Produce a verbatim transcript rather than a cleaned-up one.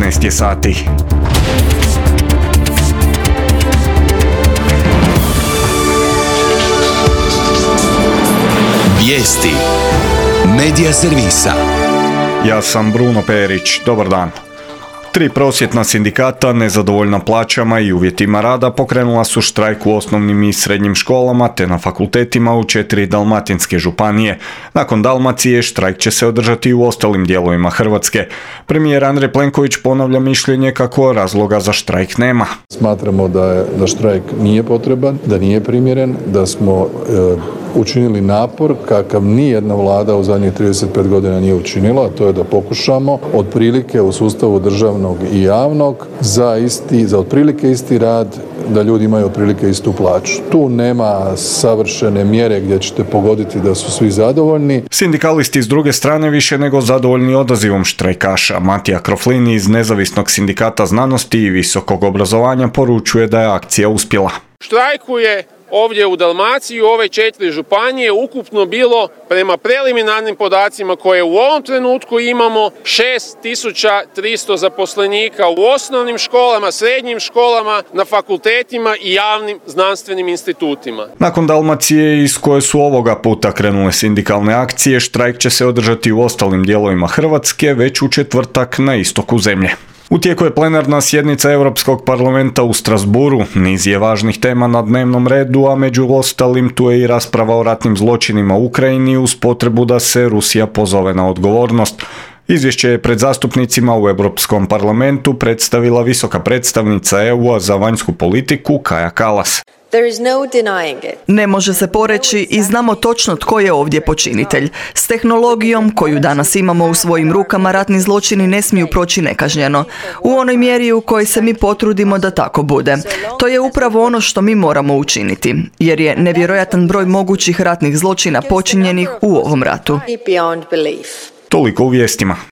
šesnaest je sati. Vijesti Medija servisa. Ja sam Bruno Perić. Dobar dan. Tri prosvjetna sindikata, nezadovoljna plaćama i uvjetima rada, pokrenula su štrajk u osnovnim i srednjim školama te na fakultetima u četiri dalmatinske županije. Nakon Dalmacije, štrajk će se održati u ostalim dijelovima Hrvatske. Premijer Andrej Plenković ponavlja mišljenje kako razloga za štrajk nema. Smatramo da, je, da štrajk nije potreban, da nije primjeren, da smo e, učinili napor kakav nijedna vlada u zadnjih trideset pet godina nije učinila, a to je da pokušamo otprilike u sustavu državnog i javnog za isti, za otprilike isti rad, da ljudi imaju otprilike istu plaću. Tu nema savršene mjere gdje ćete pogoditi da su svi zadovoljni. Sindikalisti s druge strane više nego zadovoljni odazivom štrajkaša. Matija Kroflin iz Nezavisnog sindikata znanosti i visokog obrazovanja poručuje da je akcija uspjela. Štrajkuje ovdje u Dalmaciji u ove četiri županije ukupno bilo, prema preliminarnim podacima koje u ovom trenutku imamo, šest tisuća tristo zaposlenika u osnovnim školama, srednjim školama, na fakultetima i javnim znanstvenim institutima. Nakon Dalmacije, iz koje su ovoga puta krenule sindikalne akcije, štrajk će se održati u ostalim dijelovima Hrvatske već u četvrtak na istoku zemlje. U tijeku je plenarna sjednica Europskog parlamenta u Strasbourgu. Niz je važnih tema na dnevnom redu, a među ostalim tu je i rasprava o ratnim zločinima u Ukrajini uz potrebu da se Rusija pozove na odgovornost. Izvješće je pred zastupnicima u Europskom parlamentu predstavila visoka predstavnica E U-a za vanjsku politiku Kaja Kallas. Ne može se poreći i znamo točno tko je ovdje počinitelj. S tehnologijom koju danas imamo u svojim rukama ratni zločini ne smiju proći nekažnjeno. U onoj mjeri u kojoj se mi potrudimo da tako bude. To je upravo ono što mi moramo učiniti, jer je nevjerojatan broj mogućih ratnih zločina počinjenih u ovom ratu. Toliko u vijestima.